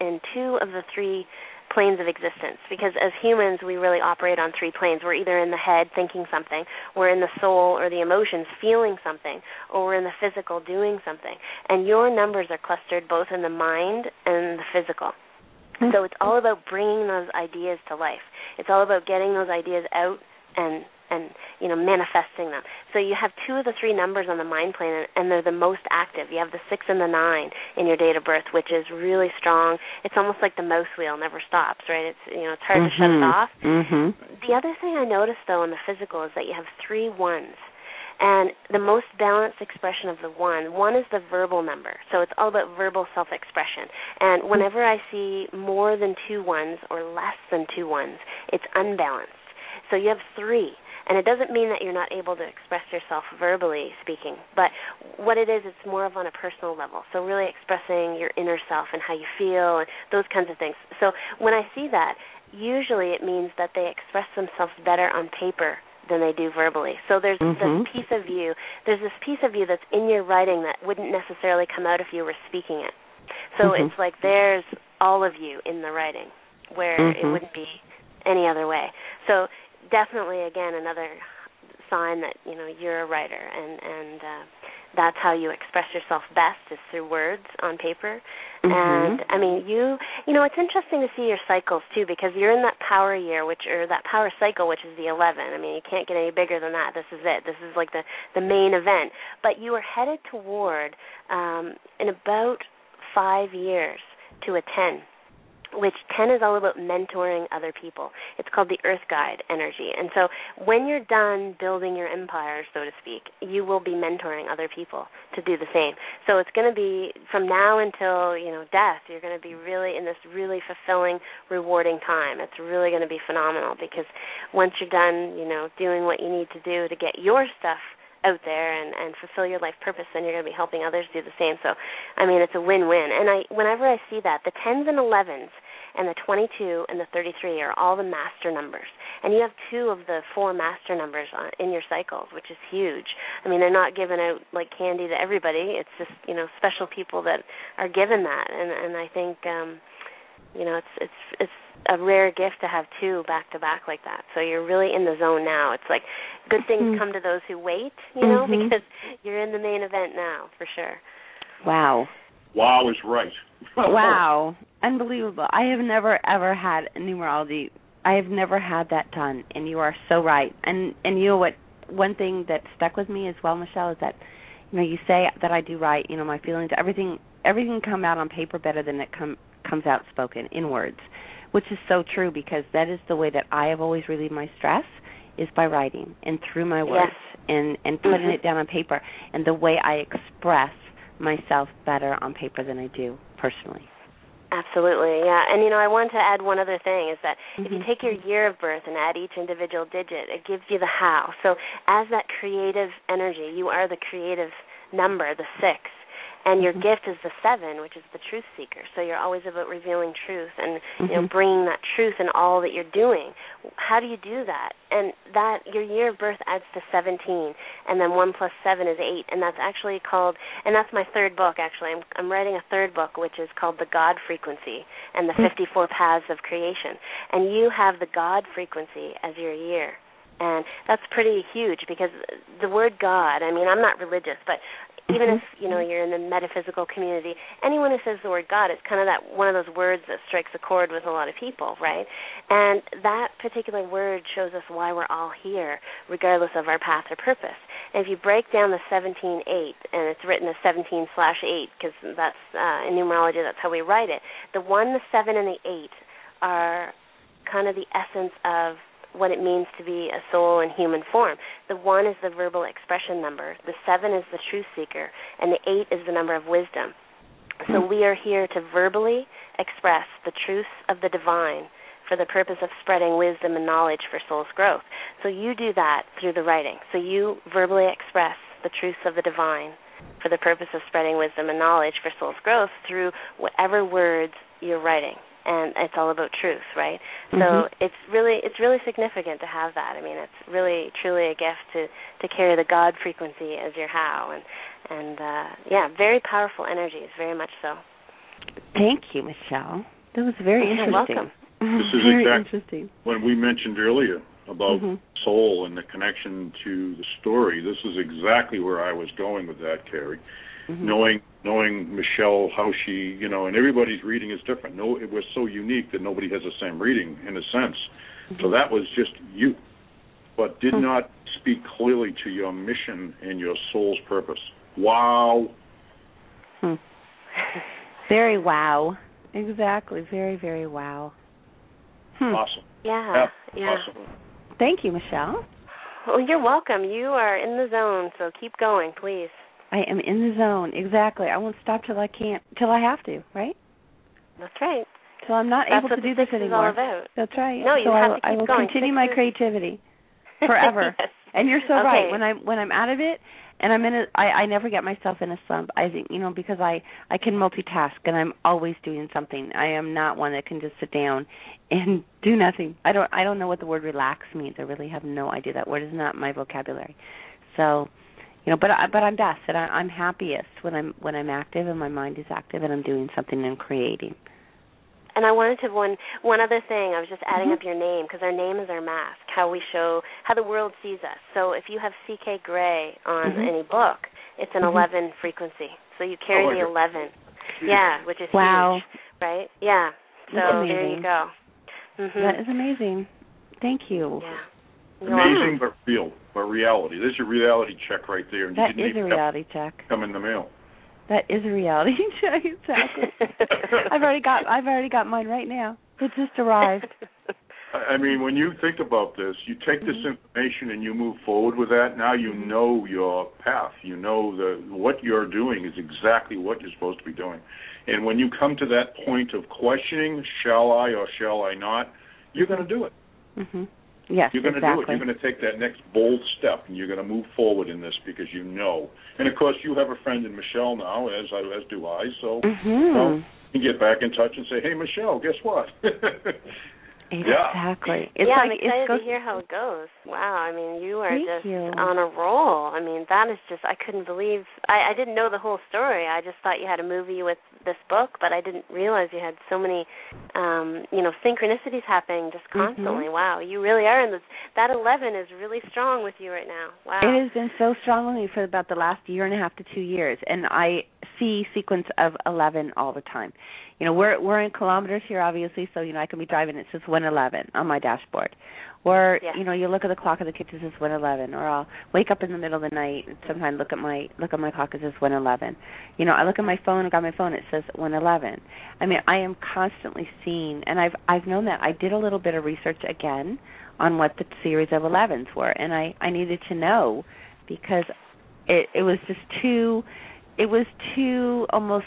2 of the 3 planes of existence, because as humans, we really operate on 3 planes. We're either in the head thinking something, we're in the soul or the emotions feeling something, or we're in the physical doing something. And your numbers are clustered both in the mind and the physical. So it's all about bringing those ideas to life. It's all about getting those ideas out and and manifesting them. So you have 2 of the 3 numbers on the mind plane, and they're the most active. You have the 6 and the 9 in your date of birth, which is really strong. It's almost like the mouse wheel never stops, right? It's hard to shut it off. The other thing I noticed, though, in the physical is that you have 3 ones. And the most balanced expression of the one is the verbal number. So it's all about verbal self-expression. And whenever I see more than 2 ones or less than 2 ones, it's unbalanced. So you have 3. And it doesn't mean that you're not able to express yourself verbally speaking, but what it is, it's more of on a personal level. So really expressing your inner self and how you feel and those kinds of things. So when I see that, usually it means that they express themselves better on paper than they do verbally. So there's this piece of you. There's this piece of you that's in your writing that wouldn't necessarily come out if you were speaking it. So it's like there's all of you in the writing, where it wouldn't be any other way. So definitely, again, another sign that you're a writer, and that's how you express yourself best, is through words on paper. And I mean, it's interesting to see your cycles too, because you're in that power year, or that power cycle, which is the 11. I mean, you can't get any bigger than that. This is it. This is like the main event. But you are headed toward, in about 5 years, to a 10. Which 10 is all about mentoring other people. It's called the Earth Guide energy. And so when you're done building your empire, so to speak, you will be mentoring other people to do the same. So it's going to be, from now until, death, you're going to be really in this really fulfilling, rewarding time. It's really going to be phenomenal, because once you're done, doing what you need to do to get your stuff out there and fulfill your life purpose, then you're going to be helping others do the same. So, I mean, it's a win-win. And whenever I see that, the 10s and 11s and the 22 and the 33 are all the master numbers. And you have 2 of the 4 master numbers in your cycles, which is huge. I mean, they're not given out like candy to everybody. It's just, special people that are given that. And I think, it's a rare gift to have 2 back-to-back like that. So you're really in the zone now. It's like good things come to those who wait, because you're in the main event now, for sure. Wow. Wow is right. Wow. Unbelievable. I have never, ever had numerology. I have never had that done, and you are so right. And you know what? One thing that stuck with me as well, Michelle, is that, you say that I do write, my feelings, everything come out on paper better than it comes out spoken in words, which is so true, because that is the way that I have always relieved my stress, is by writing and through my words, and putting it down on paper, and the way I express myself better on paper than I do personally. Absolutely, yeah. And, I want to add one other thing, is that if you take your year of birth and add each individual digit, it gives you the how. So as that creative energy, you are the creative number, the 6. And your gift is the 7, which is the truth seeker. So you're always about revealing truth and bringing that truth in all that you're doing. How do you do that? And that your year of birth adds to 17, and then 1 plus 7 is 8, and that's actually called. And that's my 3rd book. Actually, I'm writing a 3rd book, which is called The God Frequency and the 54 Paths of Creation. And you have the God frequency as your year. And that's pretty huge, because the word God, I mean, I'm not religious, but even if, you're in the metaphysical community, anyone who says the word God, it's kind of that one of those words that strikes a chord with a lot of people, right? And that particular word shows us why we're all here, regardless of our path or purpose. And if you break down the 17-8, and it's written as 17/8, because that's, in numerology, that's how we write it, the 1, the 7, and the 8 are kind of the essence of what it means to be a soul in human form. The 1 is the verbal expression number, the 7 is the truth seeker, and the 8 is the number of wisdom. So we are here to verbally express the truths of the divine for the purpose of spreading wisdom and knowledge for soul's growth. So you do that through the writing. So you verbally express the truths of the divine for the purpose of spreading wisdom and knowledge for soul's growth through whatever words you're writing. And it's all about truth, right? So it's really significant to have that. I mean, it's really truly a gift to carry the God frequency as your how, and very powerful energies, very much so. Thank you, Michelle. That was very interesting. You're welcome. This is very exactly interesting. When we mentioned earlier about soul and the connection to the story. This is exactly where I was going with that, Carrie. Knowing Michelle, how she, and everybody's reading is different. No, it was so unique that nobody has the same reading in a sense. So that was just you. but did not speak clearly to your mission and your soul's purpose. Wow. Very wow. Exactly. Very, very wow. Awesome. Yeah. Awesome. Thank you, Michelle. Well, you're welcome. You are in the zone, so keep going, please. I am in the zone. Exactly. I won't stop till I have to, right? That's right. Till I'm not able to do this anymore. All about. That's right. No, you have to keep I will going. continue my creativity forever. Yes. And you're so right. When I'm out of it, and I'm in I never get myself in a slump. I think, because I can multitask and I'm always doing something. I am not one that can just sit down and do nothing. I don't know what the word relax means. I really have no idea. That word is not my vocabulary. So, but I'm best and I'm happiest when I'm active and my mind is active and I'm doing something and creating. And I wanted to one other thing. I was just adding up your name because our name is our mask, how we show how the world sees us. So if you have C.K. Gray on any book, it's an 11 frequency. So you carry the 11. Yeah, which is huge, right? Yeah. So there you go. That is amazing. Thank you. Yeah. Amazing, but real, but reality. There's your reality check right there. And that is a reality check. Come in the mail. That is a reality check, exactly. I've already got mine right now. It just arrived. I mean, when you think about this, you take this information and you move forward with that. Now you know your path. You know what you're doing is exactly what you're supposed to be doing. And when you come to that point of questioning, shall I or shall I not, you're going to do it. Yes, you're going to do it. You're going to take that next bold step, and you're going to move forward in this because you know. And, of course, you have a friend in Michelle now, as do I. So you can get back in touch and say, hey, Michelle, guess what? Exactly. I'm excited to hear how it goes. Wow, I mean, you are on a roll. I mean, that is just, I couldn't believe, I didn't know the whole story. I just thought you had a movie with this book, but I didn't realize you had so many, synchronicities happening just constantly. Wow, you really are in this. That 11 is really strong with you right now. Wow. It has been so strong with me for about the last year and a half to 2 years, and I see sequence of 11 all the time. We're in kilometers here, obviously, so, I can be driving, it says 111 on my dashboard. Or, you look at the clock of the kitchen, it says 111. Or I'll wake up in the middle of the night and sometimes look at my clock, it says 111. I look at my phone, I got my phone, it says 111. I mean, I am constantly seeing, and I've known that. I did a little bit of research again on what the series of 11s were, and I needed to know because it was just too almost,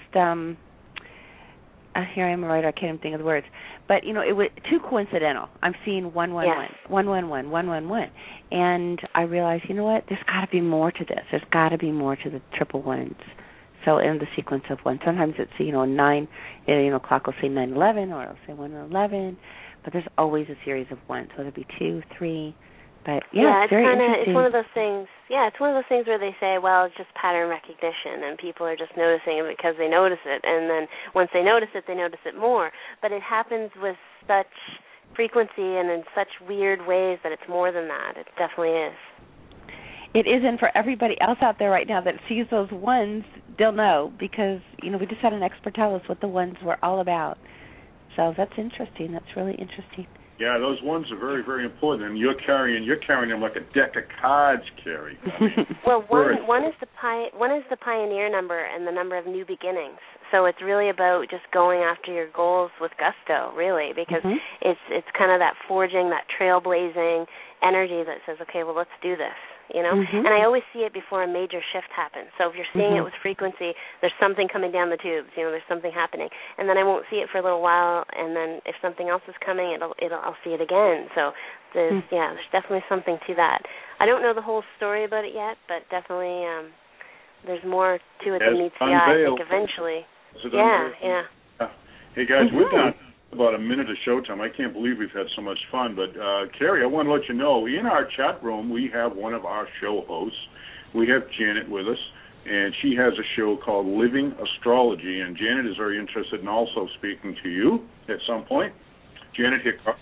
here I am a writer, I can't even think of the words. But, it was too coincidental. I'm seeing 111, 111, 111. And I realized, you know what, there's got to be more to this. There's got to be more to the triple ones. So in the sequence of one, sometimes it's, 9, clock will say 911 or it'll say 111. But there's always a series of ones, whether it be 2, 3. But it's very interesting. It's one of those things. Yeah, it's one of those things where they say, well, it's just pattern recognition, and people are just noticing it because they notice it, and then once they notice it more. But it happens with such frequency and in such weird ways that it's more than that. It definitely is. It is, and for everybody else out there right now that sees those ones, they'll know because we just had an expert tell us what the ones were all about. So that's interesting. That's really interesting. Yeah, those ones are very, very important, and you're carrying them like a deck of cards, Carrie. Well, one is the pioneer number and the number of new beginnings. So it's really about just going after your goals with gusto, really, because it's kind of that forging, that trailblazing energy that says, okay, well, let's do this. And I always see it before a major shift happens. So if you're seeing it with frequency, there's something coming down the tubes, there's something happening. And then I won't see it for a little while, and then if something else is coming, I'll see it again. So there's definitely something to that. I don't know the whole story about it yet, but definitely there's more to it than meets the eye, I think, eventually. Yeah. Hey, guys, we're done. About a minute of showtime. I can't believe we've had so much fun. But, Carrie, I want to let you know, in our chat room, we have one of our show hosts. We have Janet with us, and she has a show called Living Astrology, and Janet is very interested in also speaking to you at some point. Janet Hickok.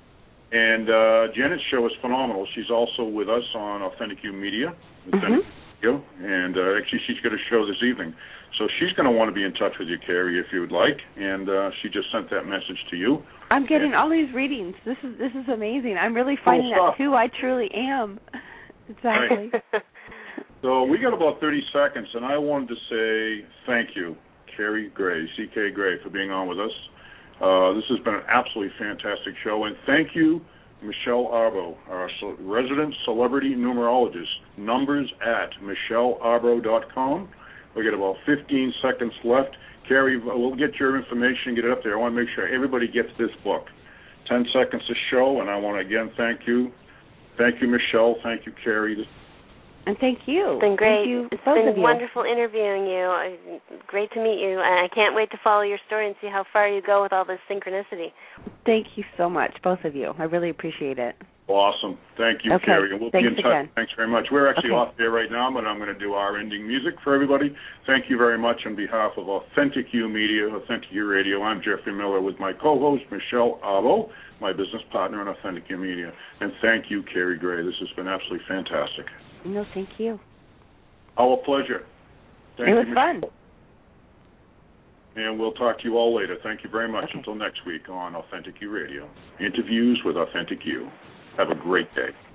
And Janet's show is phenomenal. She's also with us on Authentic You Media. you. And actually, she's got a show this evening. So she's going to want to be in touch with you, Carrie, if you would like. And she just sent that message to you. I'm getting all these readings. This is amazing. I'm really finding out who I truly am. Exactly. Right. So we got about 30 seconds, and I wanted to say thank you, Carrie Gray, C.K. Gray, for being on with us. This has been an absolutely fantastic show, and thank you, Michelle Arbo, our resident celebrity numerologist. Numbers at michellearbo.com. We got about 15 seconds left. Carrie, we'll get your information, get it up there. I want to make sure everybody gets this book. 10 seconds to show, and I want to again thank you. Thank you, Michelle. Thank you, Carrie. And thank you. It's been great. It's been wonderful interviewing you. Great to meet you. And I can't wait to follow your story and see how far you go with all this synchronicity. Thank you so much, both of you. I really appreciate it. Awesome. Thank you, Carrie. And we'll be in touch. Again. Thanks very much. We're actually off there right now, but I'm going to do our ending music for everybody. Thank you very much on behalf of Authentic You Media, Authentic You Radio. I'm Jeffrey Miller with my co-host, Michelle Arbo, my business partner in Authentic You Media. And thank you, Carrie Gray. This has been absolutely fantastic. No, thank you. Our pleasure. It was fun. And we'll talk to you all later. Thank you very much. Until next week on Authentic You Radio. Interviews with Authentic You. Have a great day.